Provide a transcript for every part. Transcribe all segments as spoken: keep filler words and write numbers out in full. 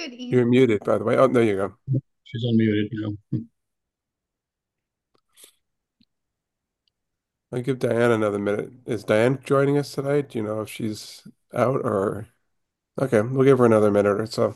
Good You're evening. muted, by the way. Oh, there you go. She's unmuted, you know. I'll give Diane another minute. Is Diane joining us tonight? Do you know if she's out or? Okay, we'll give her another minute or so.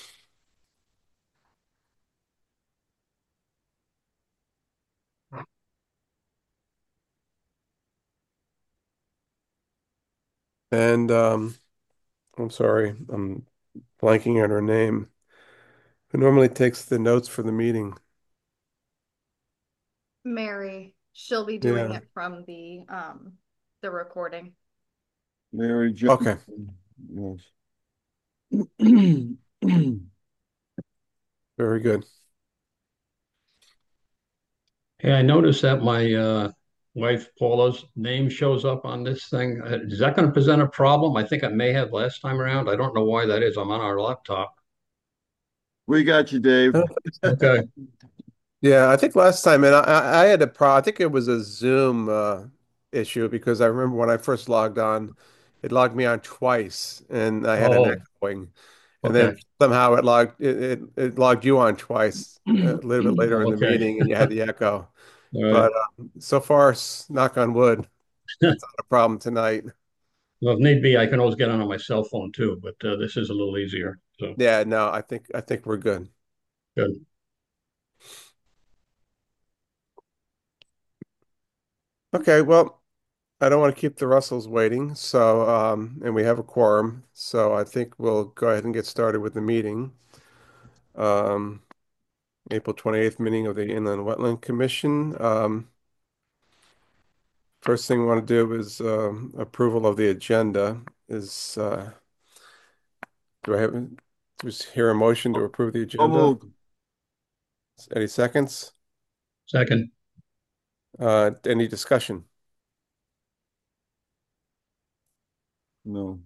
And um, I'm sorry, I'm blanking on her name. Who normally takes the notes for the meeting? Mary. She'll be doing Yeah. it from the um the recording. Mary Jo. Okay. Yes. Very good. Hey, I noticed that my uh, wife Paula's name shows up on this thing. Uh, Is that going to present a problem? I think I may have last time around. I don't know why that is. I'm on our laptop. We got you, Dave. Okay. Yeah, I think last time, and I, I I had a pro. I think it was a Zoom uh, issue because I remember when I first logged on, it logged me on twice, and I had an Oh, echoing, and okay. then somehow it logged it it, it logged you on twice a little bit later in Oh, the okay. meeting, and you had the echo. All right. But um, so far, s- knock on wood, it's not a problem tonight. Well, if need be, I can always get on on my cell phone too, but uh, this is a little easier. So Yeah, no, I think I think we're good. good. Okay, well. I don't want to keep the Russells waiting, so um, and we have a quorum, so I think we'll go ahead and get started with the meeting. Um, April twenty-eighth meeting of the Inland Wetland Commission. Um, first thing we want to do is um, approval of the agenda. Is uh, do I have just hear a motion to approve the So agenda? moved. Any seconds? Second. Uh, any discussion? No.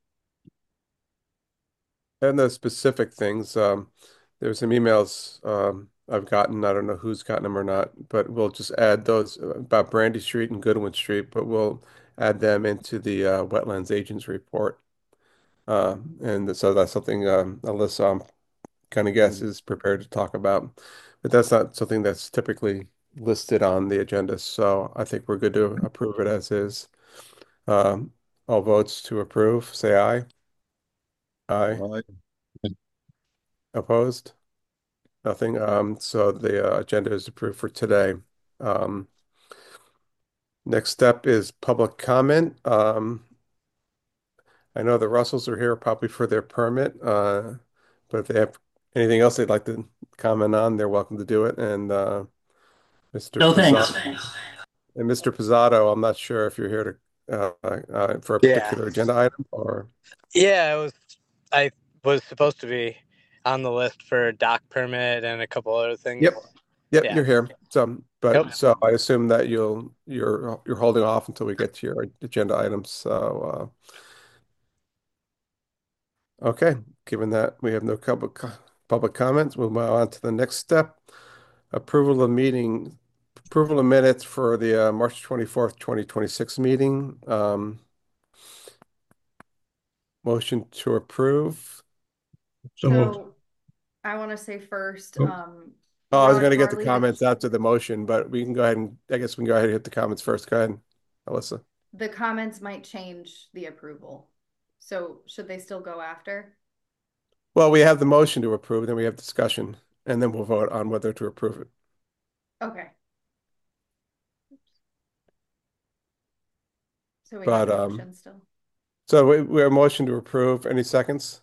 And the specific things. Um, there's some emails um, I've gotten. I don't know who's gotten them or not, but we'll just add those uh, about Brandy Street and Goodwin Street, but we'll add them into the uh, Wetlands Agents Report. Uh, and so that's something um, Alyssa, I'm kind of guess, is prepared to talk about. But that's not something that's typically listed on the agenda. So I think we're good to approve it as is. Um, all votes to approve, say aye. Aye. All right. Opposed? Nothing. Um, so the uh, agenda is approved for today. Um, next step is public comment. Um, I know the Russells are here probably for their permit, uh, but if they have anything else they'd like to comment on, they're welcome to do it. And uh, mister No, Pizzato thanks. and mister Pizzato, I'm not sure if you're here to uh, uh, for a Yeah. particular agenda item or. Yeah, it was I was supposed to be on the list for dock permit and a couple other things. Yep, yep, Yeah. you're here. So, Yep. but so I assume that you'll you're you're holding off until we get to your agenda items. So. Uh, Okay, given that we have no public co- public comments, we'll move on to the next step. Approval of meeting, approval of minutes for the uh, March twenty-fourth, twenty twenty-six meeting. Um, motion to approve. So moved. So I want to say first, Oh, um, Oh, I was Rod going to get the Varley, the comments after the motion, but we can go ahead and I guess we can go ahead and hit the comments first. Go ahead, Alyssa. the comments might change the approval. So should they still go after? Well, we have the motion to approve, then we have discussion, and then we'll vote on whether to approve it. Okay. So we have a But um, motion still. so we, we have a motion to approve. Any seconds?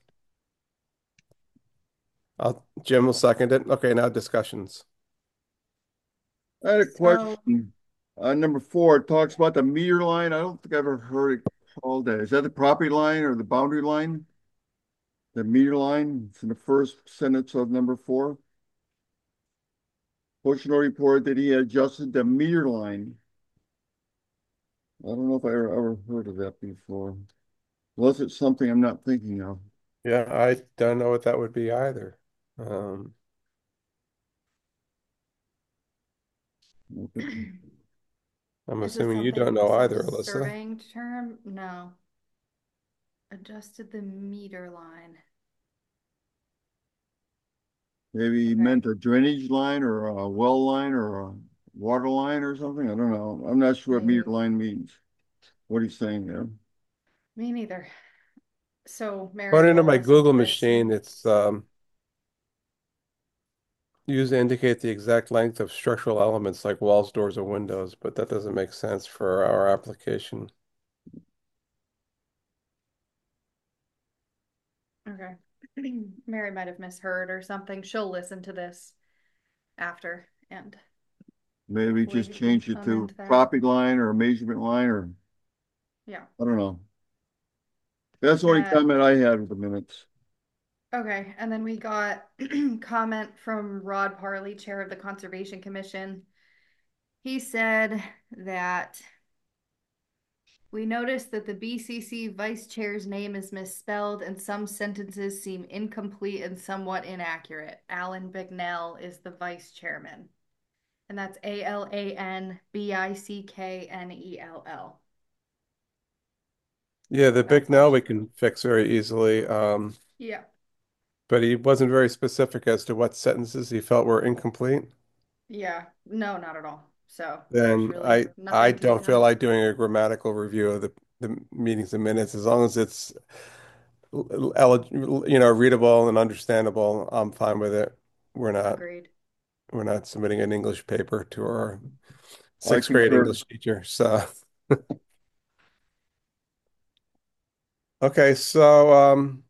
I'll, Jim will second it. Okay, now discussions. I had a So question. Uh, number four, it talks about the meter line. I don't think I've ever heard it called that. Is that the property line or the boundary line? The meter line? It's in the first sentence of number four. Bushnell reported that he had adjusted the meter line. I don't know if I ever, ever heard of that before. Unless it's something I'm not thinking of. Yeah, I don't know what that would be either. Um, I'm is this assuming you don't something, know some either, Alyssa. surveying term? No. Adjusted the meter line. Maybe he Okay. meant a drainage line or a well line or a water line or something. I don't know. I'm not sure what meter Maybe. line means. What he's saying there. Me neither. So Mary According to will my listen Google to this machine, and it's um, used to indicate the exact length of structural elements like walls, doors, or windows, but that doesn't make sense for our application. okay. Mary might have misheard or something. She'll listen to this after and Maybe hopefully just we can change it to amend that. property line or a measurement line or Yeah. I don't know. That's the only Uh, comment I had with the minutes. okay. And then we got comment from Rod Parley, Chair of the Conservation Commission. He said that we noticed that the B C C vice chair's name is misspelled and some sentences seem incomplete and somewhat inaccurate. Alan Bicknell is the vice chairman. And that's A L A N B I C K N E L L. Yeah, the That's all Bicknell she we wrote. can fix very easily, um, Yeah. but he wasn't very specific as to what sentences he felt were incomplete. Yeah. No, not at all. So there's Then really I I nothing to be don't feel done. like doing a grammatical review of the the meetings and minutes as long as it's eligible, you know, readable and understandable. I'm fine with it. We're not Agreed. we're not submitting an English paper to our I sixth grade concur. English teacher. So okay, so um,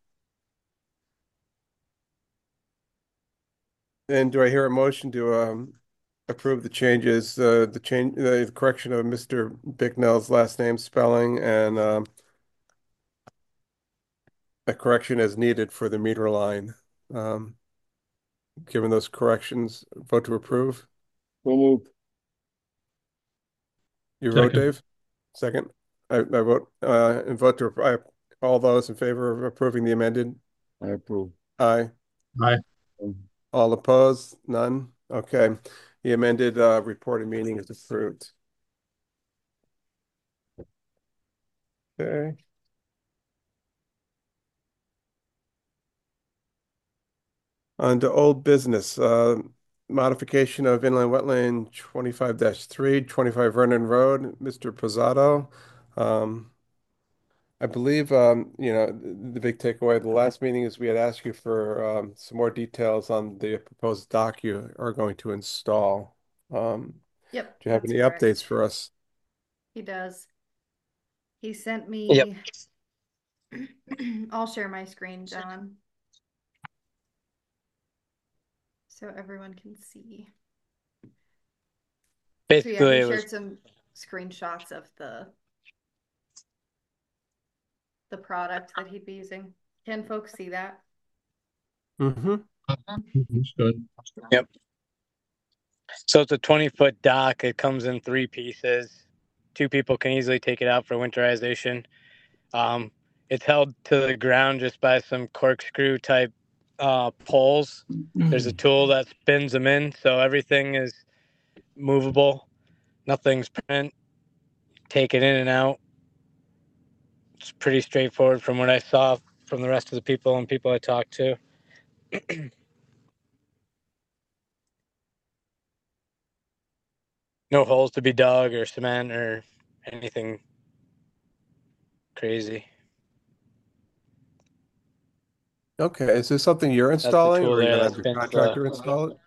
and do I hear a motion to um approve the changes, uh, the change, the correction of Mister Bicknell's last name spelling and um, a correction as needed for the meter line. Um, given those corrections, vote to approve. So moved. You vote, Second. Dave? Second. I, I vote uh, and vote to I, all those in favor of approving the amended. I approve. Aye. Aye. Um, All opposed? None. Okay. The amended uh, reported meeting is approved. Okay. On to old business. Uh, modification of inland wetland twenty-five three, twenty-five Vernon Road, Mister Posato. Um, I believe, um, you know, the, the big takeaway of the last meeting is we had asked you for um, some more details on the proposed dock you are going to install. Um, Yep, do you have that's any correct. updates for us? He does. He sent Yep. me, I'll share my screen, John, so everyone can see. So yeah, Basically, he it was shared some screenshots of the the product that he'd be using. Can folks see that? Mm-hmm. That's good. yep. So it's a twenty foot dock. It comes in three pieces. Two people can easily take it out for winterization. Um, it's held to the ground just by some corkscrew type uh, poles. There's a tool that spins them in, so everything is movable. Nothing's permanent. Take it in and out. It's pretty straightforward from what I saw from the rest of the people and people I talked to. No holes to be dug or cement or anything crazy. Okay. Is this something you're That's the installing or tool are you there going to that have your spins the. contractor install it?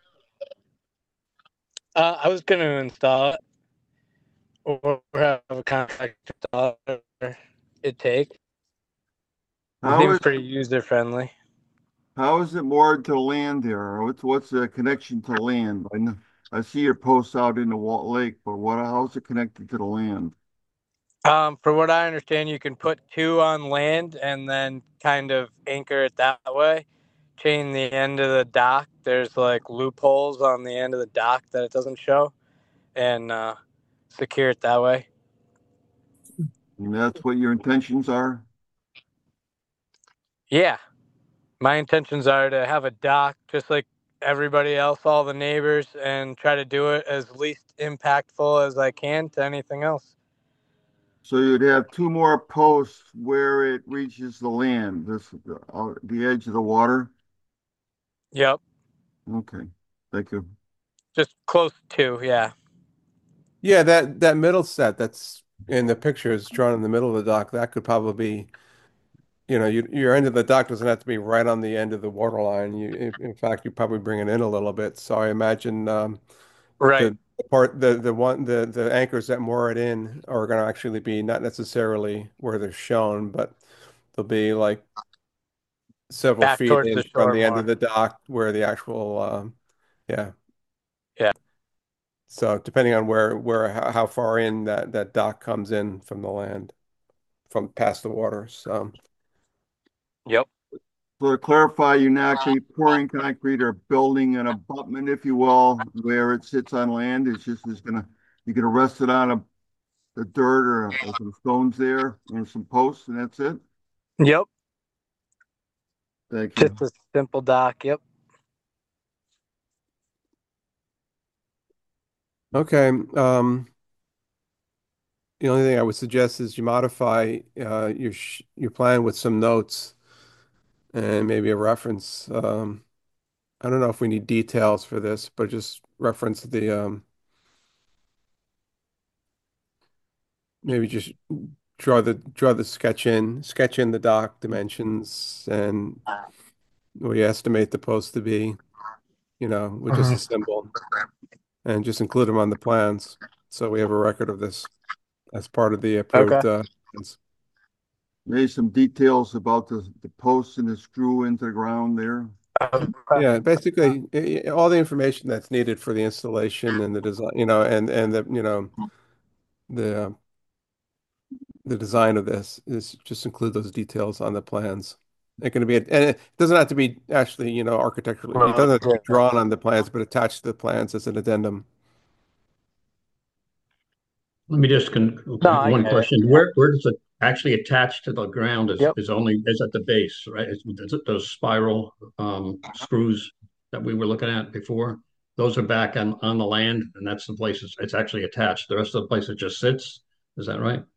Uh, I was going to install it or have a contract install it. Whatever it take. It How seems is pretty user friendly. how is it moored to land there? What's what's the connection to land? I know, I see your posts out in the Walt Lake, but what how's it connected to the land? Um, for what I understand, you can put two on land and then kind of anchor it that way. Chain the end of the dock. There's like loopholes on the end of the dock that it doesn't show, and uh, secure it that way. And that's what your intentions are? Yeah, my intentions are to have a dock just like everybody else, all the neighbors, and try to do it as least impactful as I can to anything else. So you'd have two more posts where it reaches the land, this uh, the edge of the water. Yep. Okay, thank you. Just close to, yeah. Yeah, that that middle set that's in the picture is drawn in the middle of the dock. That could probably be, you know, you, your end of the dock doesn't have to be right on the end of the water line. You, in, in fact, you probably bring it in a little bit. So I imagine um, Right. the the part the the one the the anchors that moor it in are going to actually be not necessarily where they're shown, but they'll be like several Back feet towards in the from shore the end of more. the dock where the actual um, yeah. Yeah. So depending on where where how, how far in that that dock comes in from the land, from past the water. So Yep. So to clarify, you're not actually pouring concrete or building an abutment, if you will, where it sits on land. It's just, it's gonna, you're gonna rest it on a, the dirt or, or some stones there and some posts, and that's it? Yep. Thank you. Just a simple dock. Yep. okay. Um, the only thing I would suggest is you modify uh, your sh your plan with some notes and maybe a reference. Um, I don't know if we need details for this, but just reference the um, maybe just draw the draw the sketch in, sketch in the dock dimensions and what you estimate the post to be, you know, with just a Mhm. symbol, and just include them on the plans so we have a record of this as part of the Okay. approved uh, plans. Maybe some details about the, the posts and the screw into the ground there. Okay. Yeah, basically i- i- all the information that's needed for the installation and the design, you know, and and the you know the uh, the design of this is just include those details on the plans. It can be, and it doesn't have to be actually, you know, architecturally. It Well, doesn't have to be yeah. drawn on the plans, but attached to the plans as an addendum. Let me just con No, I one get it. question. Where where does it actually attach to the ground is Yep. is only is at the base, right? Is, is it those spiral um, screws that we were looking at before? Those are back on on the land, and that's the place it's, it's actually attached. The rest of the place it just sits. Is that right?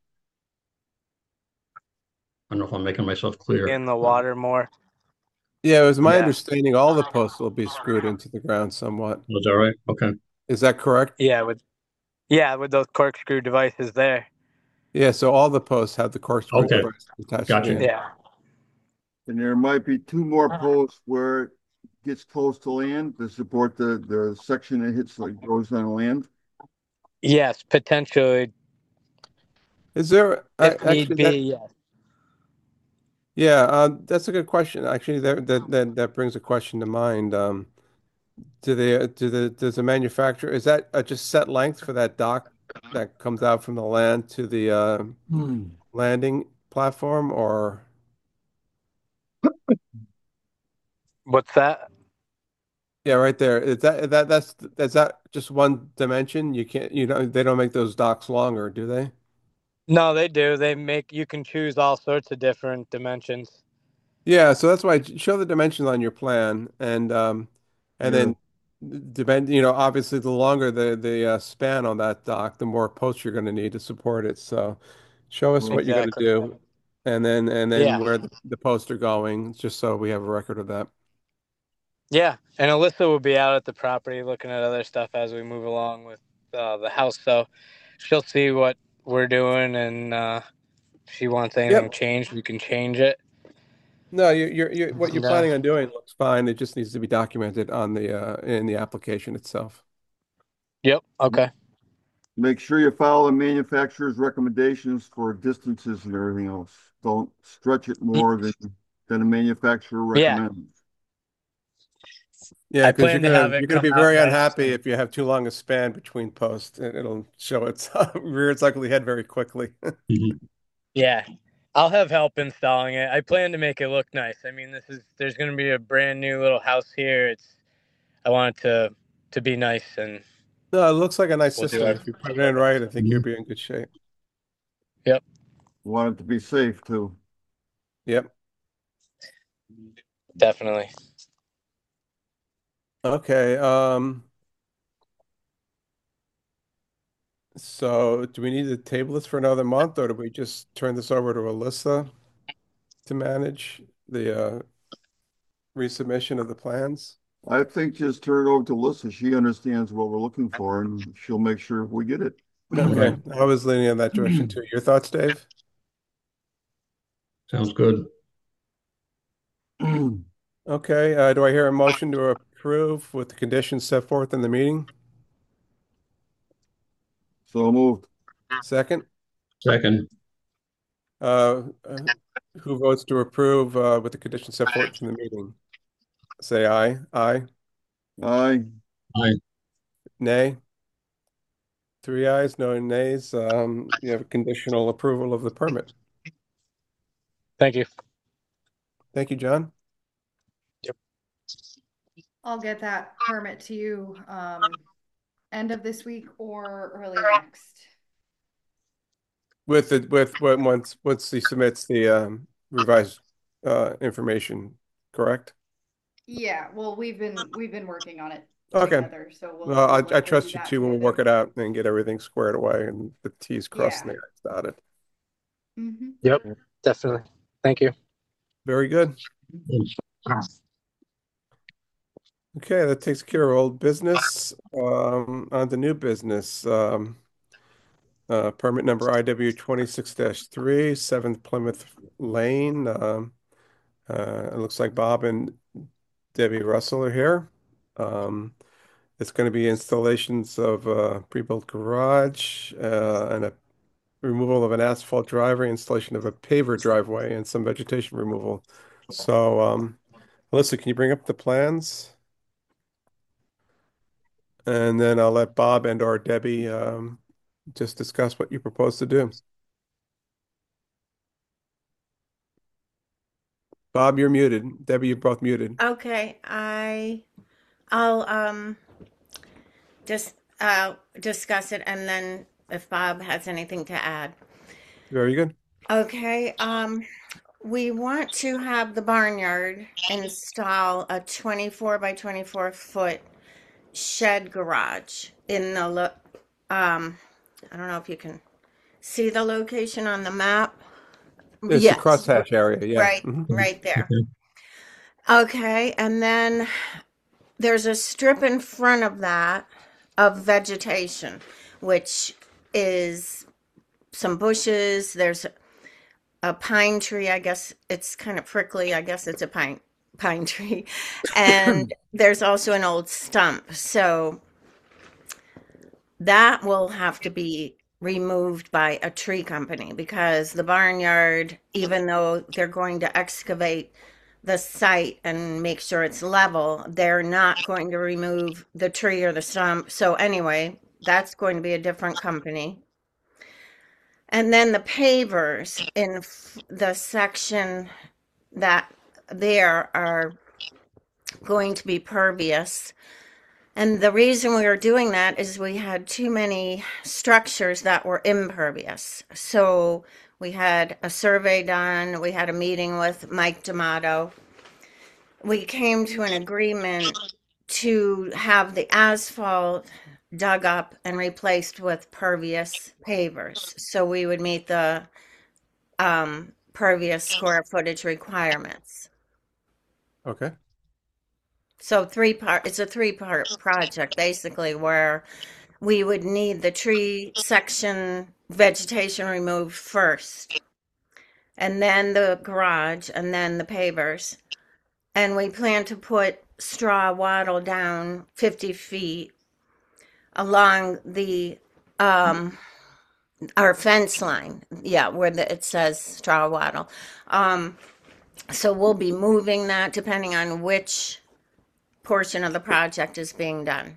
I don't know if I'm making myself clear. In the water more. Yeah, it was my Yeah. understanding all the posts will be screwed into the ground somewhat. Was that right? Okay. Is that correct? Yeah. With yeah with those corkscrew devices there. Yeah, so all the posts have the corkscrew Okay. device attached to the Gotcha. end. Yeah. And there might be two more posts where it gets close to land to support the, the section that hits, like, goes on land. Yes. Potentially, Is there uh, if need actually that? be. Yes. Yeah, uh, that's a good question. Actually, that that that, that brings a question to mind. Um, do they do the does the manufacturer is that uh, just set length for that dock that comes out from the land to the uh, Hmm. landing platform, or What's that? yeah, right there. Is that that that's is that just one dimension? You can't you know they don't make those docks longer, do they? No, they do. They make you can choose all sorts of different dimensions. Yeah, so that's why show the dimensions on your plan, and um, and Yeah, then depend, you know, obviously the longer the the uh, span on that dock, the more posts you're going to need to support it. So show us well, what you're going to Exactly. do, and then and then Yeah. where the, the posts are going, just so we have a record of that. Yeah. And Alyssa will be out at the property looking at other stuff as we move along with uh, the house. So she'll see what we're doing, and uh, if she wants anything Yep. changed, we can change it. No, you you're, you're what you're And, uh, planning on doing looks fine. It just needs to be documented on the uh in the application itself. yep. Okay. make sure you follow the manufacturer's recommendations for distances and everything else. Don't stretch it more than, than the manufacturer Yeah. recommends. Yeah, I because you're plan to gonna have it you're gonna come be out very nice. unhappy if you have too long a span between posts. It, it'll show its rear its ugly head very quickly. Mhm. Yeah. I'll have help installing it. I plan to make it look nice. I mean, this is there's going to be a brand new little house here. It's I want it to to be nice, and No, it looks like a nice we'll do system. our If you put it in right, I think you'll Mhm. be in good shape. Yep. Want it to be safe too. Yep. Definitely. Okay. Um, so do we need to table this for another month, or do we just turn this over to Alyssa to manage the uh, resubmission of the plans? I think just turn it over to Alyssa. She understands what we're looking for and she'll make sure we get it. Okay, Right. I was leaning in that direction too. Your thoughts, Dave? Sounds good. Okay, uh, do I hear a motion to approve with the conditions set forth in the meeting? So moved. Second, Second, uh, uh, who votes to approve uh, with the conditions set forth in the meeting? Say aye. Aye. Aye. aye. Nay. Three ayes, no nays. Um, you have a conditional approval of the permit. Thank you. Thank you, John. I'll get that permit to you um end of this week or early next. With the with what once once he submits the um, revised uh, information, correct? Yeah, well, we've been we've been working on it Okay. together, so we'll Well, we'll I, I likely do trust you that too. We'll work together. it out and get everything squared away and the T's crossed and Yeah. the I's dotted. Mm-hmm. Yep, definitely. Thank you. Very good. Okay, that takes care of old business. Um, on to new business. Um, uh, permit number I W twenty-six dash three, seventh Plymouth Lane. Um, uh, it looks like Bob and Debbie Russell are here. Um, it's going to be installations of a pre-built garage, uh, and a removal of an asphalt driveway, installation of a paver driveway, and some vegetation removal. So, um, Alyssa, can you bring up the plans? And then I'll let Bob and or Debbie um, just discuss what you propose to do. Bob, you're muted. Debbie, you're both muted. Okay, I, I'll um just uh discuss it and then if Bob has anything to add. Very good. Okay, um, we want to have the barnyard install a twenty-four by twenty-four foot shed garage in the lo um, I don't know if you can see the location on the map. It's the Yes, crosshatch area. Yeah. right, Mhm. right there. Okay. Okay, and then there's a strip in front of that of vegetation, which is some bushes. There's a pine tree. I guess it's kind of prickly. I guess it's a pine pine tree. And there's also an old stump. So that will have to be removed by a tree company because the barnyard, even though they're going to excavate the site and make sure it's level, they're not going to remove the tree or the stump. So anyway, that's going to be a different company. And then the pavers in f- the section that there are going to be pervious. And the reason we were doing that is we had too many structures that were impervious. So we had a survey done, we had a meeting with Mike D'Amato. We came to an agreement to have the asphalt dug up and replaced with pervious pavers. So we would meet the um, pervious square footage requirements. Okay. So three part, it's a three part project basically where we would need the tree section vegetation removed first, and then the garage, and then the pavers. And we plan to put straw wattle down fifty feet along the um our fence line. Yeah, where the, it says straw wattle. Um, so we'll be moving that depending on which portion of the project is being done.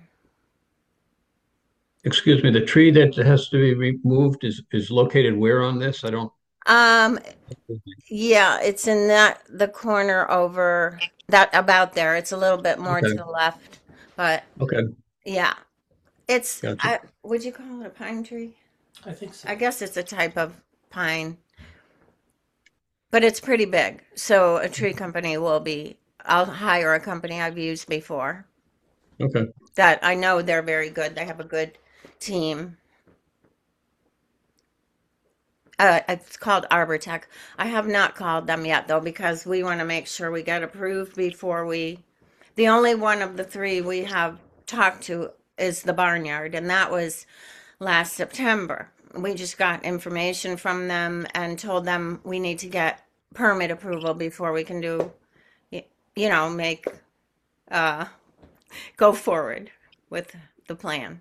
Excuse me, the tree that has to be removed is is located where on this? I don't. Um, yeah, it's in that the corner over that about there. It's a little bit more to Okay. the left, but Okay. yeah, it's Gotcha. I would you call it a pine tree? I think so. I guess it's a type of pine, but it's pretty big. So a tree company will be, I'll hire a company I've used before Okay. that I know they're very good. They have a good team. Uh, it's called Arbortech. I have not called them yet though because we want to make sure we get approved before we The only one of the three we have talked to is the barnyard, and that was last September. We just got information from them and told them we need to get permit approval before we can do, you know, make, uh, go forward with the plan.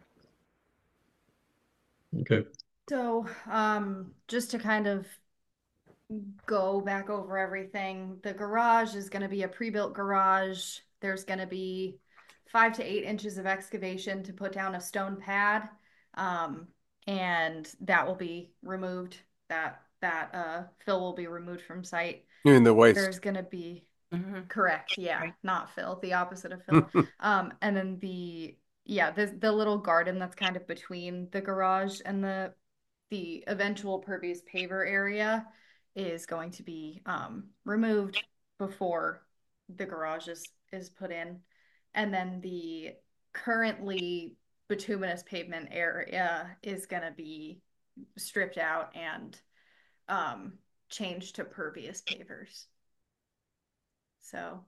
Okay. So, um, just to kind of go back over everything, the garage is going to be a pre-built garage. There's going to be five to eight inches of excavation to put down a stone pad, um, and that will be removed. That that uh, fill will be removed from site. You mean the waste? There's going to be Mm-hmm. correct, yeah, not fill, the opposite of fill. Um, and then the yeah, the the little garden that's kind of between the garage and the the eventual pervious paver area is going to be um, removed before the garage is, is put in. And then the currently bituminous pavement area is going to be stripped out and um, changed to pervious pavers. So,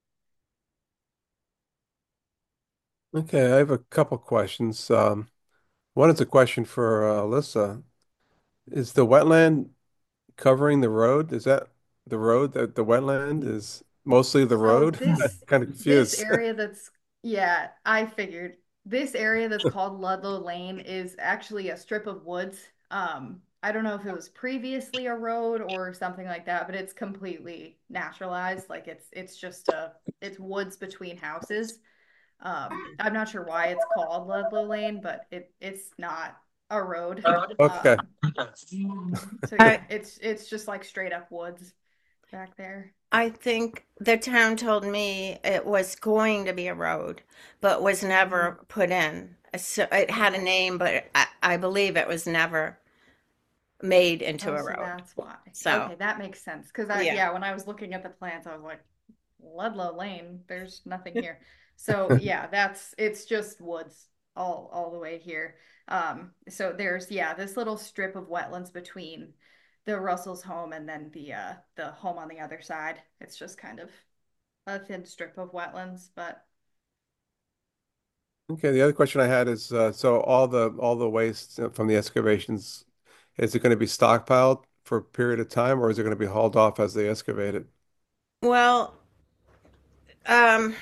Okay, I have a couple questions. Um, one is a question for uh, Alyssa. Is the wetland covering the road? Is that the road that the wetland is mostly the so road? I'm this kind of this confused. area that's yeah, I figured this area that's called Ludlow Lane is actually a strip of woods. Um, I don't know if it was previously a road or something like that, but it's completely naturalized. Like it's it's just a it's woods between houses. Um, I'm not sure why it's called Ludlow Lane, but it it's not a road. Okay. Um, so I yeah, it's it's just like straight up woods back there. I think the town told me it was going to be a road, but was Mm, never put in. So it had a okay. name, but I, I believe it was never made into Oh, a so road. that's why. So, Okay, that makes sense. Because I, yeah. yeah, when I was looking at the plans, I was like, Ludlow Lane, there's nothing here. So yeah, that's it's just woods all all the way here. Um, so there's yeah, this little strip of wetlands between the Russell's home and then the uh the home on the other side. It's just kind of a thin strip of wetlands, but Okay, the other question I had is uh, so all the all the waste uh, from the excavations, is it going to be stockpiled for a period of time or is it going to be hauled off as they excavate it? Well, um,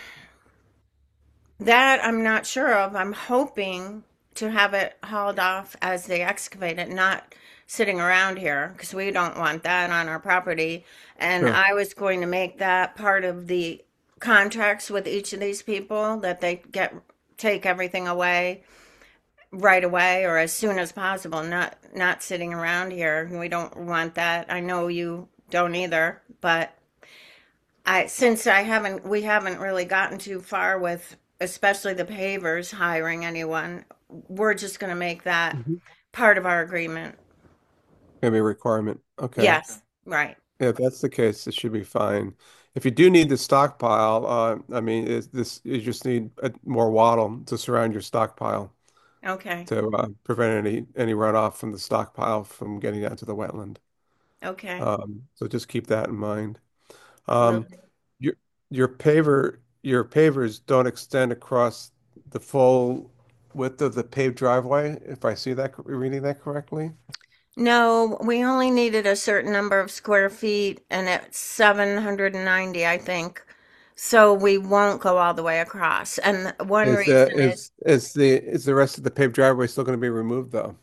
that I'm not sure of. I'm hoping to have it hauled off as they excavate it, not sitting around here because we don't want that on our property. And Sure. I was going to make that part of the contracts with each of these people that they get take everything away right away or as soon as possible, not not sitting around here. We don't want that. I know you don't either, but I since I haven't we haven't really gotten too far with especially the pavers hiring anyone. We're just going to make that Mhm. part of our agreement. Going to be a requirement. Okay. Yes, right. Yeah, if that's the case, it should be fine. If you do need the stockpile, uh, I mean, is this you just need uh more wattle to surround your stockpile Okay. to uh, prevent any any runoff from the stockpile from getting out to the wetland. Okay. Um, so just keep that in mind. Will Um, your your paver your pavers don't extend across the full width of the paved driveway, if I see that reading that correctly. No, we only needed a certain number of square feet and it's seven hundred ninety, I think. So we won't go all the way across. And one Is uh, reason is is is the is the rest of the paved driveway still going to be removed though?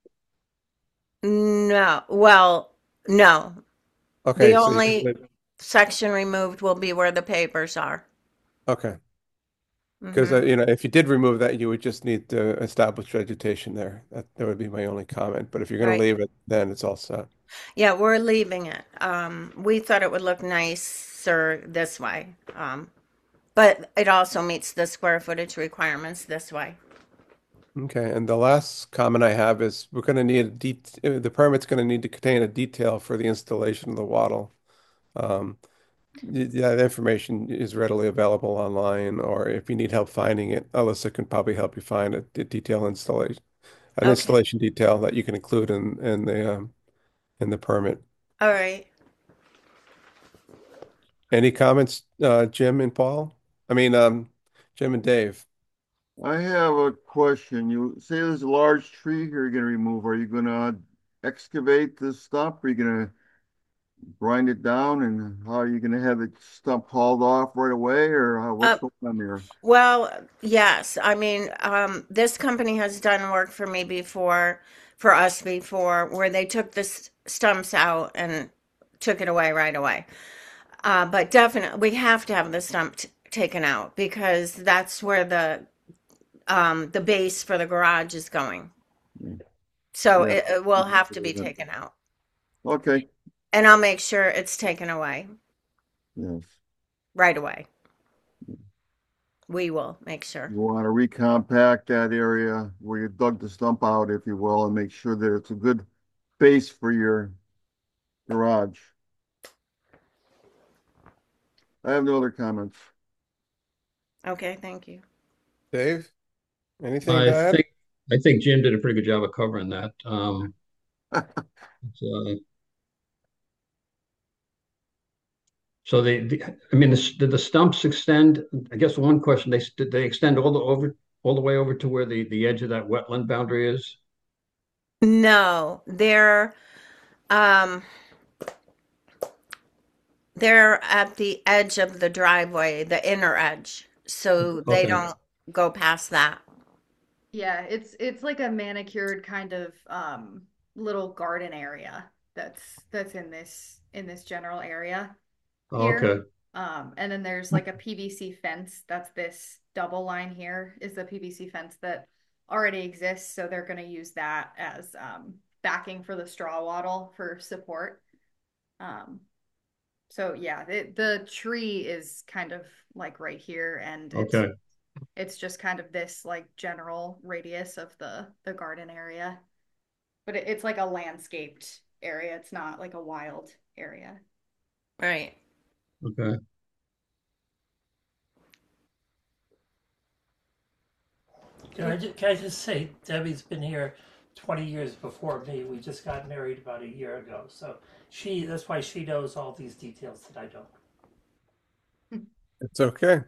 no, well, no. The Okay, so you're only gonna, section removed will be where the papers are. okay, because uh, Hmm. you know if you did remove that, you would just need to establish vegetation there. That that would be my only comment. But if you're going to Right. leave it, then it's all set. Yeah, we're leaving it. Um, we thought it would look nicer this way. Um, but it also meets the square footage requirements this way. Okay, and the last comment I have is we're going to need a det uh, the permit's going to need to contain a detail for the installation of the wattle. Um, y- yeah, the information is readily available online, or if you need help finding it, Alyssa can probably help you find a, d- detail installation, an Okay. installation detail that you can include in in the um, in the permit. All right. Any comments, uh, Jim and Paul? I mean, um, Jim and Dave. I have a question. You say there's a large tree here you're gonna remove. Are you gonna excavate this stump? Are you gonna grind it down? And how are you gonna have the stump hauled off right away? Or how, what's Uh, going on there? well, yes. I mean, um, this company has done work for me before, for us before, where they took the s- stumps out and took it away right away. Uh, but definitely, we have to have the stump t taken out because that's where the um, the base for the garage is going. So Yeah. it, it will have to be taken out, Okay. and I'll make sure it's taken away Yes. right away. We will make sure. You want to recompact that area where you dug the stump out, if you will, and make sure that it's a good base for your garage. I have no other comments. Okay, thank you. Dave, anything to I add? think I think Jim did a pretty good job of covering that. Um, so, so they, the, I mean, the, did the stumps extend? I guess one question, they did they extend all the over all the way over to where the the edge of that wetland boundary is? No, they're um they're at the edge of the driveway, the inner edge. So they Okay, don't go past that. Yeah, it's it's like a manicured kind of um little garden area that's that's in this in this general area here. okay, Um, and then there's like a P V C fence. That's this double line here is the P V C fence that already exists. So they're going to use that as um, backing for the straw wattle for support. Um, so yeah, it, the tree is kind of like right here, and it's okay. it's just kind of this like general radius of the the garden area. But it, it's like a landscaped area. It's not like a wild area. Right. Okay. Can I just, can I just say, Debbie's been here twenty years before me. We just got married about a year ago. So she, that's why she knows all these details that I don't. It's okay.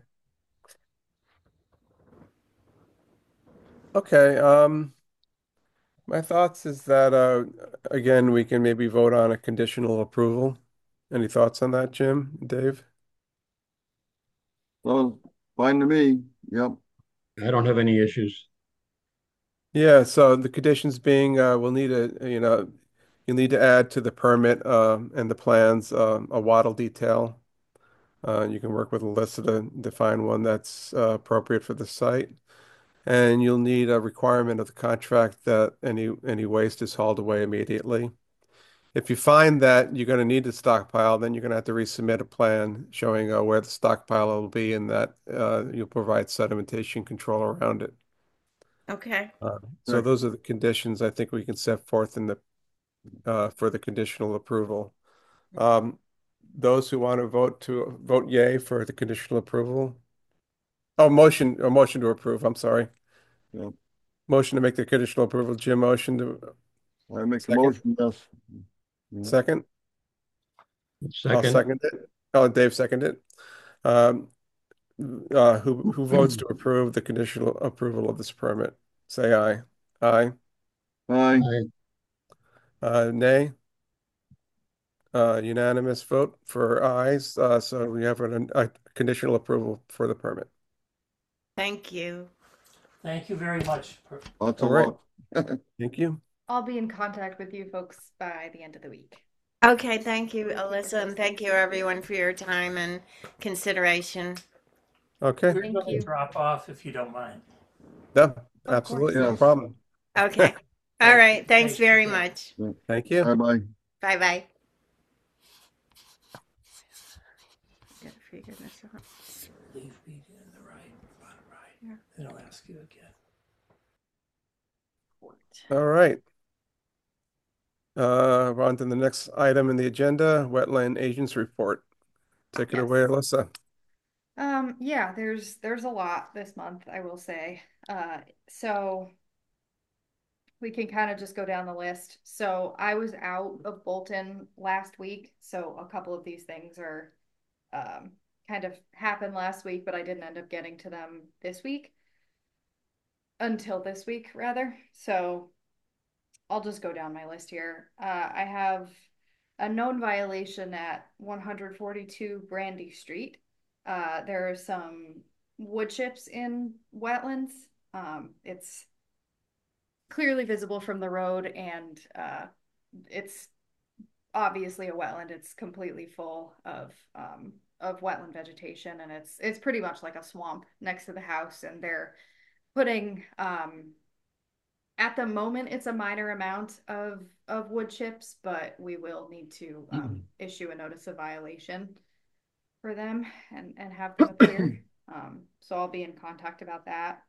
Okay. Um, my thoughts is that uh, again, we can maybe vote on a conditional approval. Any thoughts on that, Jim, Dave? Well, fine to me. Yep. I don't have any issues. Yeah. So the conditions being, uh, we'll need a, you know, you'll need to add to the permit uh, and the plans um, a wattle detail. Uh, you can work with Alyssa to define one that's uh, appropriate for the site. And you'll need a requirement of the contract that any any waste is hauled away immediately. If you find that you're going to need a stockpile, then you're going to have to resubmit a plan showing uh, where the stockpile will be and that uh, you'll provide sedimentation control around it. Okay. Uh, so Correct. those are the conditions I think we can set forth in the uh, for the conditional approval. Um, those who want to vote to vote yay for the conditional approval. Oh, motion, a motion to approve. I'm sorry. Yep. Motion to make the conditional approval. Jim, motion to I make the second. motion, yes. Yep. Second. I'll Second, second it. Oh, Dave seconded it. Um, uh, who who votes to approve the conditional approval of this permit? Say aye. Aye. Aye. I, Uh, nay. Uh, unanimous vote for ayes. Uh, so we have an, a conditional approval for the permit. Thank you. Thank you very much. Lots All of right. luck. Thank you. I'll be in contact with you folks by the end of the week. Okay, thank you, Alyssa, and thank you everyone for your time and consideration. Okay. We're Thank going to you. drop off if you don't mind. No, Of absolutely course. no Yes. problem. Okay. All right. Thanks Thanks for very that. much. Thank you. Bye-bye. Bye bye. Gotta figure this out. Leave me in the right, bottom right. Yeah. Then I'll ask you again. All right. Uh, we're on to the next item in the agenda, Wetland Agents Report. Take it Yes. away, Alyssa. Um, yeah, there's there's a lot this month, I will say. Uh, so we can kind of just go down the list. So I was out of Bolton last week, so a couple of these things are um kind of happened last week, but I didn't end up getting to them this week until this week rather. So I'll just go down my list here. Uh, I have a known violation at one forty-two Brandy Street. Uh, there are some wood chips in wetlands. Um, it's clearly visible from the road, and uh, it's obviously a wetland. It's completely full of um, of wetland vegetation, and it's it's pretty much like a swamp next to the house. And they're putting um, at the moment it's a minor amount of of wood chips, but we will need to um, issue a notice of violation for them and and have them appear. Um, so I'll be in contact about that.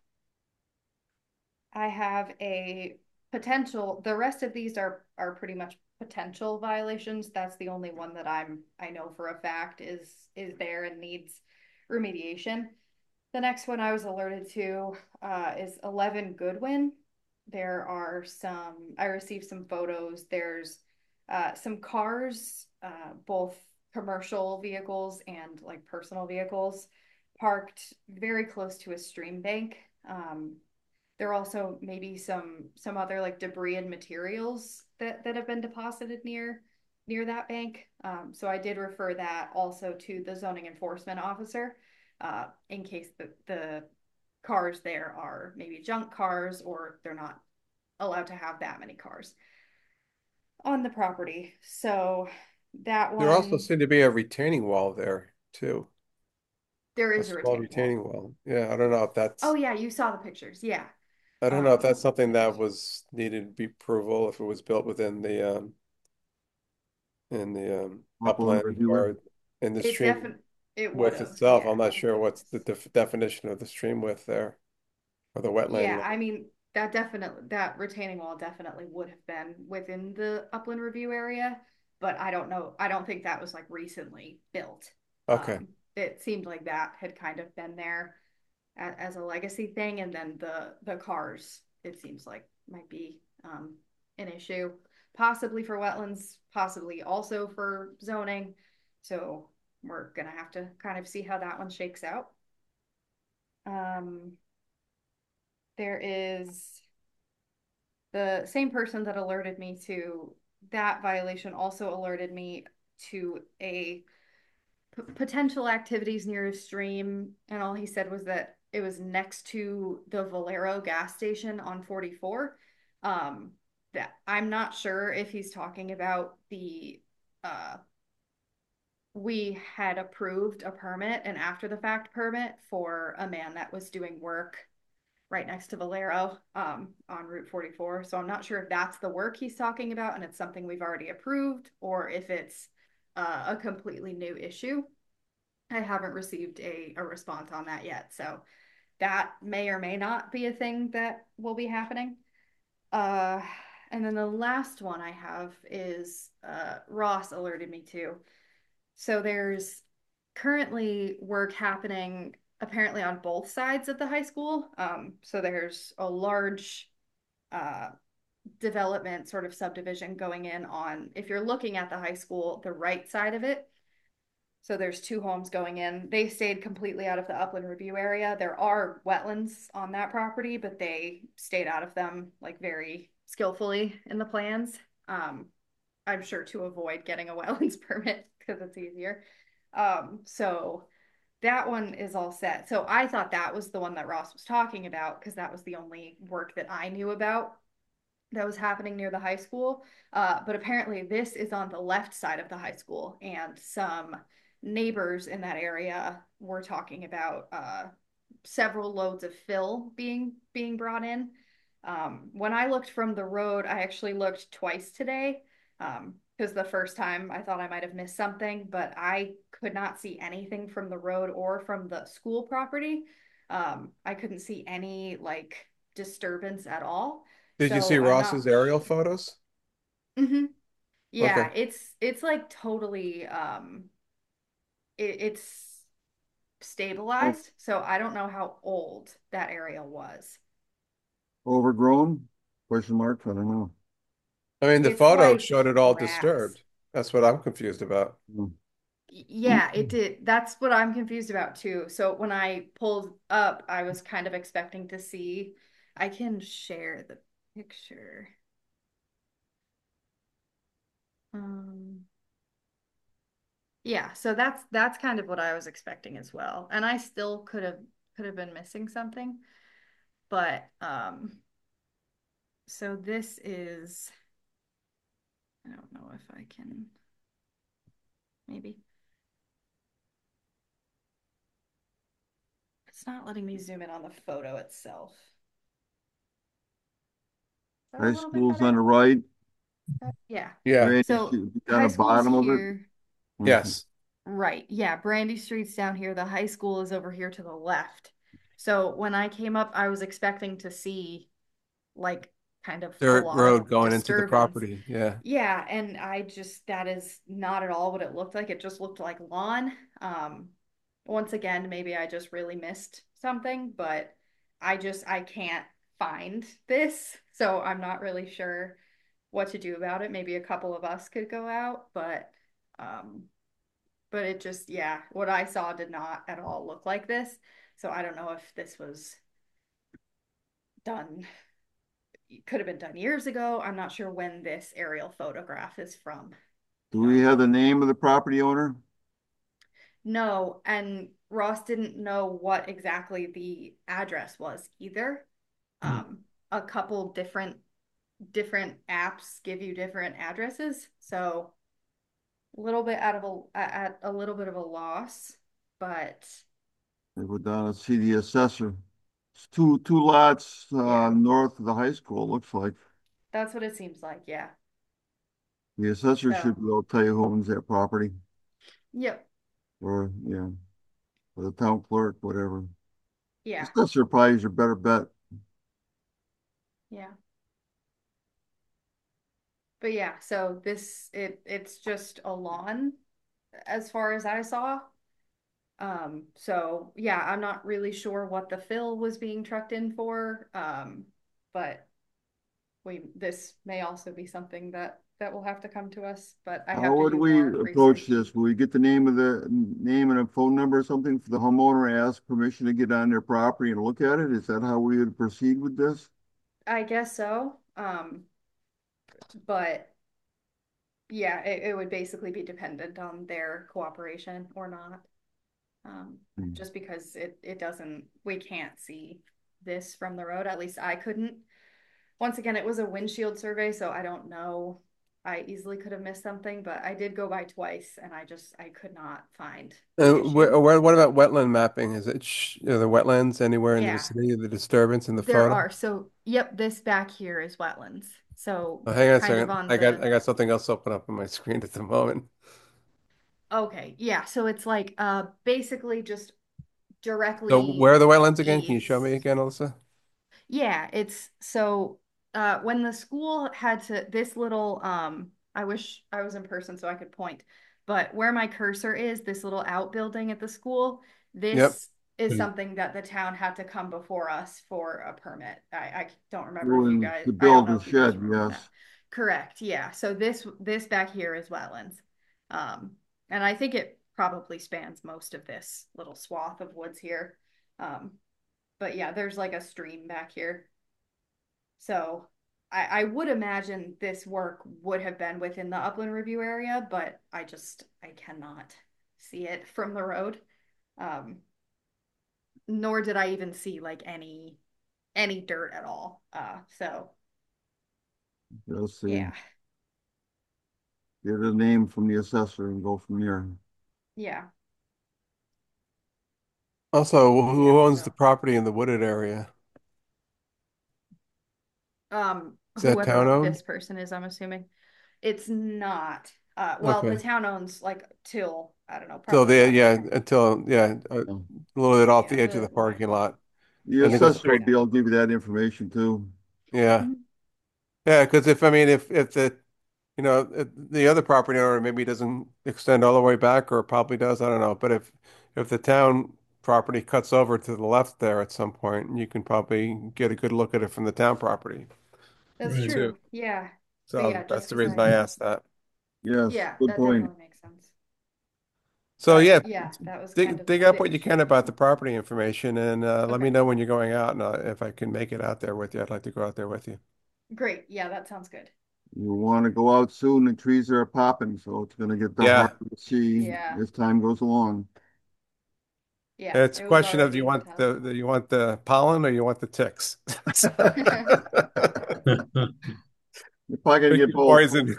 I have a potential, the rest of these are are pretty much potential violations. That's the only one that I'm I know for a fact is is there and needs remediation. The next one I was alerted to uh, is eleven Goodwin. There are some, I received some photos. There's uh, some cars, uh, both commercial vehicles and like personal vehicles, parked very close to a stream bank. Um, there are also maybe some some other like debris and materials that that have been deposited near near that bank. Um, so I did refer that also to the zoning enforcement officer uh, in case the the cars there are maybe junk cars or they're not allowed to have that many cars on the property. So that There also one, seemed to be a retaining wall there too. there A is a small retaining wall. retaining wall. Yeah, I don't know if Oh that's yeah, you saw the pictures. Yeah. I don't know if Um, that's something that was needed to be approval if it was built within the um in the um Upland upland reviewer. or in the it stream definitely it would width have. itself. Yeah. I'm not sure what's the def definition of the stream width there or the wetland Yeah, width. I mean that definitely that retaining wall definitely would have been within the upland review area, but I don't know. I don't think that was like recently built. Okay. Um, it seemed like that had kind of been there as, as a legacy thing, and then the the cars it seems like might be um, an issue, possibly for wetlands, possibly also for zoning. So we're gonna have to kind of see how that one shakes out. Um, there is the same person that alerted me to that violation also alerted me to a p- potential activities near a stream, and all he said was that it was next to the Valero gas station on forty-four. Um, that I'm not sure if he's talking about the uh we had approved a permit, an after the fact permit for a man that was doing work right next to Valero um, on Route forty-four. So I'm not sure if that's the work he's talking about and it's something we've already approved or if it's uh, a completely new issue. I haven't received a, a response on that yet. So that may or may not be a thing that will be happening. Uh, and then the last one I have is uh, Ross alerted me to. So there's currently work happening apparently on both sides of the high school. Um, so there's a large uh, development sort of subdivision going in on, if you're looking at the high school, the right side of it. So there's two homes going in. They stayed completely out of the upland review area. There are wetlands on that property, but they stayed out of them like very skillfully in the plans. Um, I'm sure to avoid getting a wetlands permit because it's easier. Um, so that one is all set. So I thought that was the one that Ross was talking about because that was the only work that I knew about that was happening near the high school. Uh, but apparently, this is on the left side of the high school, and some neighbors in that area were talking about uh, several loads of fill being being brought in. Um, when I looked from the road, I actually looked twice today um, because the first time I thought I might have missed something, but I could not see anything from the road or from the school property. Um, I couldn't see any like disturbance at all. Did you see So I'm not Ross's aerial photos? hmm Okay. Yeah, it's it's like totally um it, it's Oh, stabilized. So I don't know how old that area was. overgrown? Question mark? I don't know. I mean, the It's photo like showed it all grass. disturbed. That's what I'm confused about. Hmm. Yeah, it did. That's what I'm confused about too. So when I pulled up, I was kind of expecting to see. I can share the picture. Um, yeah, so that's that's kind of what I was expecting as well. And I still could have could have been missing something, but um so this is I don't know if I can maybe it's not letting me zoom in on the photo itself. Is that a High little bit school's on better? the right, Yeah. Yeah. Brandy So should be on high the school's bottom of it. here. Okay. Yes. Right. Yeah. Brandy Street's down here. The high school is over here to the left. So when I came up, I was expecting to see like kind of a Dirt lot of road going into the disturbance. property. Yeah. Yeah, and I just that is not at all what it looked like. It just looked like lawn. Um, once again, maybe I just really missed something, but I just I can't find this, so I'm not really sure what to do about it. Maybe a couple of us could go out, but um, but it just yeah, what I saw did not at all look like this. So I don't know if this was done could have been done years ago. I'm not sure when this aerial photograph is from. Do we Um, have the name of the property owner? no, and Ross didn't know what exactly the address was either. Um, a couple different different apps give you different addresses, so a little bit out of a at a little bit of a loss, but I go down and see the assessor. It's two two lots uh, yeah, north of the high school, it looks like. that's what it seems like. Yeah. The assessor So, should be able to tell you who owns that property, yep. or yeah, or the town clerk, whatever. Yeah. Assessor probably is your better bet. Yeah. But yeah, so this it it's just a lawn as far as I saw. Um, so yeah, I'm not really sure what the fill was being trucked in for. Um, but we this may also be something that that will have to come to us, but I How have to would do we more approach research. this? Will we get the name of the name and a phone number or something for the homeowner, ask permission to get on their property and look at it? Is that how we would proceed with this? I guess so. Um, but yeah, it, it would basically be dependent on their cooperation or not. Um, Hmm. just because it it doesn't we can't see this from the road. At least I couldn't. Once again, it was a windshield survey, so I don't know. I easily could have missed something, but I did go by twice and I just I could not find the And issue. wh wh what about wetland mapping? Is it sh are there wetlands anywhere in the Yeah, vicinity of the disturbance in the there photo? are. So, yep, this back here is wetlands. So, Oh, hang on a kind of second. on I got the I got something else open up on my screen at the moment. okay, yeah, so it's like uh basically just So where directly are the wetlands again? Can you show me east. again, Alyssa? Yeah, it's so uh when the school had to this little um I wish I was in person so I could point, but where my cursor is, this little outbuilding at the school, Yep. this is something that the town had to come before us for a permit. I, I don't remember if you Going guys to I don't build know a if you guys shed, remember that. yes. Correct. Yeah. So this this back here is wetlands. Um and I think it probably spans most of this little swath of woods here. Um but yeah, there's like a stream back here. So I, I would imagine this work would have been within the upland review area, but I just I cannot see it from the road. Um, nor did I even see like any any dirt at all. Uh, so Let's see. yeah, Get a name from the assessor and go from there. yeah, Also, who yeah. owns the So property in the wooded area? um, Is that town whoever owned? this person is, I'm assuming it's not. Uh, well, the Okay. town owns like till I don't know, So probably there, back yeah, here. until yeah, a Yeah. little bit off Yeah, the edge of the the line parking line. lot, The and it goes Yep. assessor will straight. be able to give you that information too. Yeah, Mhm. yeah. Because if I mean, if if the you know if the other property owner maybe doesn't extend all the way back, or probably does, I don't know. But if if the town property cuts over to the left there at some point, you can probably get a good look at it from the town property That's Right. too. true. Yeah. But So yeah, that's just the because reason I I asked that. Yes, yeah, good that point. definitely makes sense. So But yeah, yeah, that was kind dig of dig the up big what you can about the thing. property information, and uh, let me Okay, know when you're going out, and uh, if I can make it out there with you, I'd like to go out there with you. great. Yeah, that sounds good. You want to go out soon, the trees are popping, so it's gonna get the Yeah, harder to see Yeah, as time goes along. yeah, it's a it was question of do you already want tough. the, the you want the pollen or you want the ticks? You're probably gonna Pick get your both. poison.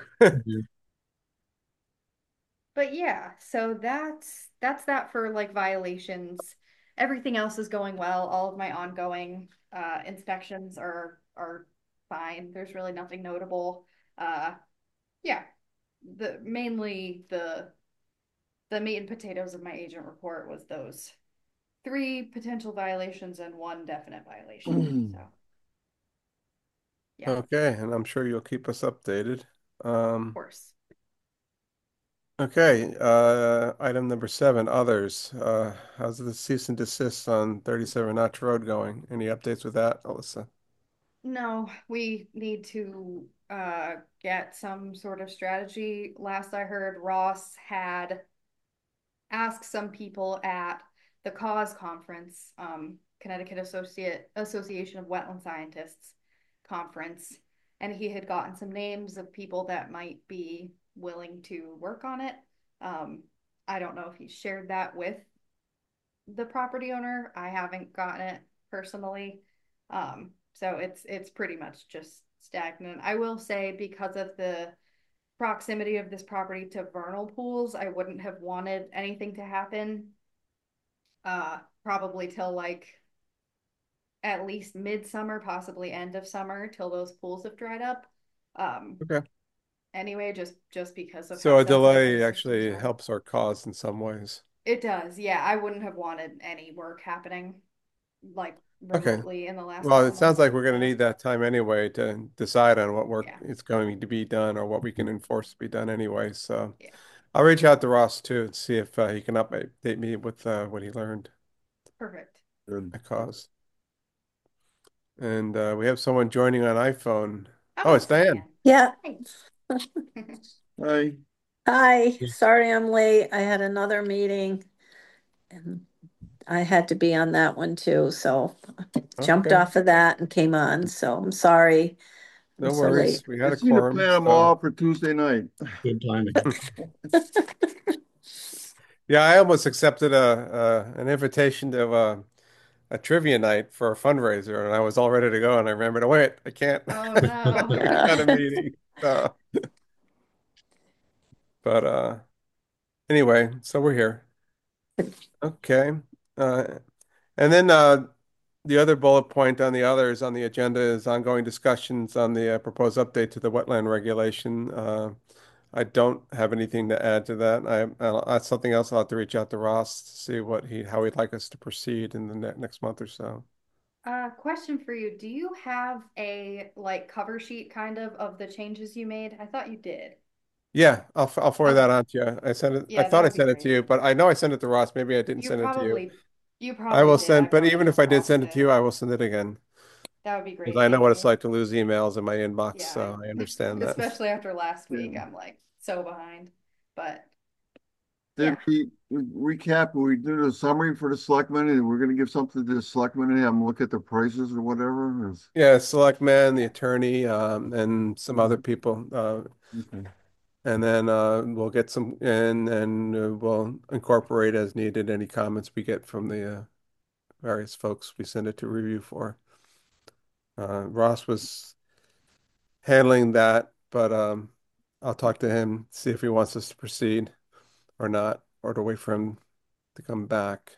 But yeah, so that's that's that for like violations. Everything else is going well. All of my ongoing uh inspections are are fine. There's really nothing notable. Uh yeah, the mainly the the meat and potatoes of my agent report was those three potential violations and one definite violation. So, yeah, of Okay, and I'm sure you'll keep us updated. Um, course. okay, uh, item number seven, others. Uh, how's the cease and desist on thirty-seven Notch Road going? Any updates with that, Alyssa? No, we need to uh get some sort of strategy. Last I heard, Ross had asked some people at the cause conference, um, Connecticut Associate Association of Wetland Scientists conference, and he had gotten some names of people that might be willing to work on it. Um, I don't know if he shared that with the property owner. I haven't gotten it personally. Um, so it's it's pretty much just stagnant. I will say because of the proximity of this property to vernal pools, I wouldn't have wanted anything to happen uh probably till like at least midsummer, possibly end of summer till those pools have dried up. Um Okay. anyway, just just because of how So a sensitive delay those systems actually are. helps our cause in some ways. It does. Yeah, I wouldn't have wanted any work happening like Okay. remotely in the last Well, couple it sounds months. like we're going to So, need that time anyway to decide on what work yeah. is going to be done or what we can enforce to be done anyway. So Yeah. I'll reach out to Ross too and see if uh, he can update me with uh, what he learned Perfect. Good. at cause. And uh, we have someone joining on iPhone. Oh, Oh, it's it's Diane. Diane. Yeah. Hi. Hi. Hi. Sorry I'm late. I had another meeting and I had to be on that one too. So jumped Okay. off of that and came on. So I'm sorry I'm No so late. worries. We I had a seem to quorum. plan them So all for Tuesday night. Good timing. yeah, I almost accepted a, a an invitation to uh, a trivia night for a fundraiser, and I was all ready to go. And I remembered, oh, wait, I can't. Oh no. I got a meeting. So, but uh, anyway, so we're here. Okay. Uh, and then uh, the other bullet point on the others on the agenda is ongoing discussions on the uh, proposed update to the wetland regulation. Uh, I don't have anything to add to that. I, I'll, that's something else I'll have to reach out to Ross to see what he how he'd like us to proceed in the ne next month or so. Uh, question for you. Do you have a like cover sheet kind of of the changes you made? I thought you did. Yeah, I'll I'll forward that Okay. on to you. I sent it. I Yeah, that thought I would be sent it to great. you, but I know I sent it to Ross. Maybe I didn't You send it to you. probably you I probably will did. I send, but probably even if just I did lost send it to it. you, I will send it again That would be because great. I know Thank what it's you. like to lose emails in my inbox. Yeah, So I I, understand that. especially after last week, Yeah. I'm like so behind. But Did yeah. we we recap, we do the summary for the selectmen and we're gonna give something to the selectmen and have them look at the prices or whatever? Is- Yeah, selectman, the Yeah. attorney, um, and some other people. Uh, Okay. and then uh, we'll get some, and and uh, we'll incorporate as needed any comments we get from the uh, various folks we send it to review for. Uh, Ross was handling that, but um, I'll talk to him, see if he wants us to proceed or not, or to wait for him to come back.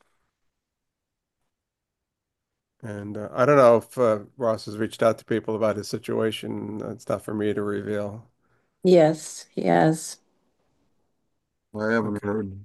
And uh, I don't know if uh, Ross has reached out to people about his situation. It's not for me to reveal. Yes, yes. I haven't Okay. heard.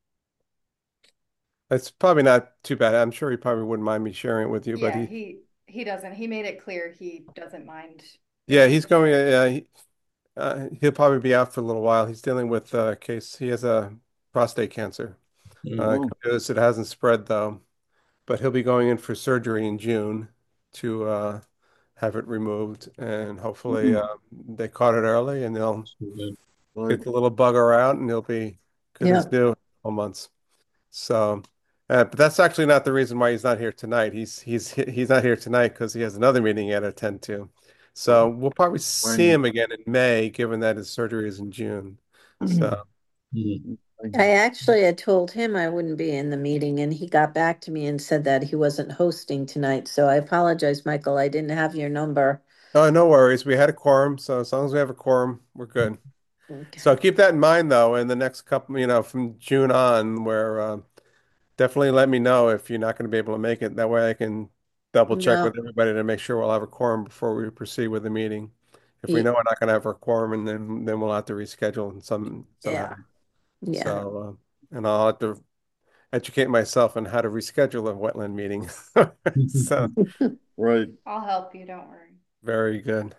It's probably not too bad. I'm sure he probably wouldn't mind me sharing it with you, but Yeah, he, he he doesn't. He made it clear he doesn't mind if yeah, I he's just going, share it. uh, he, uh, he'll probably be out for a little while. He's dealing with a case. He has a prostate cancer. Uh, Oh, good news, it hasn't spread though, but he'll be going in for surgery in June to uh, have it removed, and hopefully uh, they caught it early and they'll So, uh, get like, the little bugger out and he'll be good Yeah. as new. couple months. So, uh, but that's actually not the reason why he's not here tonight. He's he's he's not here tonight because he has another meeting he had to attend to. So we'll probably see him again in May, given that his surgery is in June. So Mhm. I actually had told him I wouldn't be in the meeting, and he got back to me and said that he wasn't hosting tonight. So I apologize, Michael. I didn't have your number. oh, no worries. We had a quorum, so as long as we have a quorum, we're good. Okay. So keep that in mind, though, in the next couple, you know, from June on, where uh, definitely let me know if you're not going to be able to make it. That way I can double check No, with everybody to make sure we'll have a quorum before we proceed with the meeting. If we y- know we're not going to have a quorum, and then then we'll have to reschedule in some somehow. yeah, yeah. So, uh, and I'll have to educate myself on how to reschedule a wetland meeting. So, Right. I'll help you, don't worry. very good.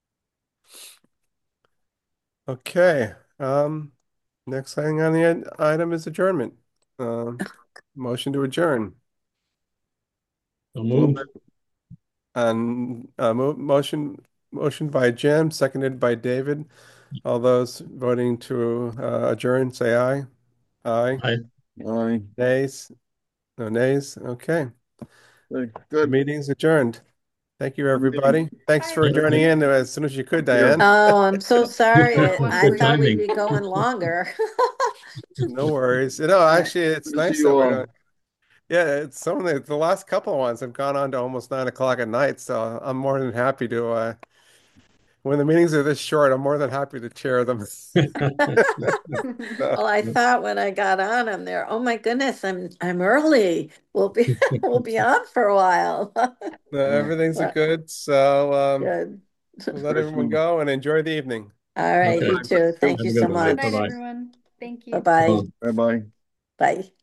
Okay. Um, next thing on the ed- item is adjournment. Um, motion to adjourn. So moved. And uh, mo motion motion by Jim, seconded by David. All those voting to uh, adjourn, say aye. Aye. Aye. Aye. Nays? No nays? Okay. Okay, The good. meeting's adjourned. Thank you, Good meeting. everybody. Thanks Bye, for joining everyone. in as soon as you could, Yeah. Diane. Oh, I'm so sorry. Got one I for thought we'd timing. be going longer. No worries. You know, All right. actually, it's Good to see nice you that we all. don't. Yeah, it's some of the, the last couple of ones have gone on to almost nine o'clock at night. So I'm more than happy to, uh, when the meetings are this short, I'm more than happy to chair them. So, Well, I thought when I got on, I'm there. Oh my goodness, I'm I'm early. We'll be we'll be on for a while. uh, everything's a Well, good. So um, good. we'll let Nice everyone one. go and enjoy the evening. All right, Okay. you too. Thank Have you a so good one. Good much. night, Bye-bye. everyone. Thank you. Bye-bye. Bye. Bye-bye. Bye.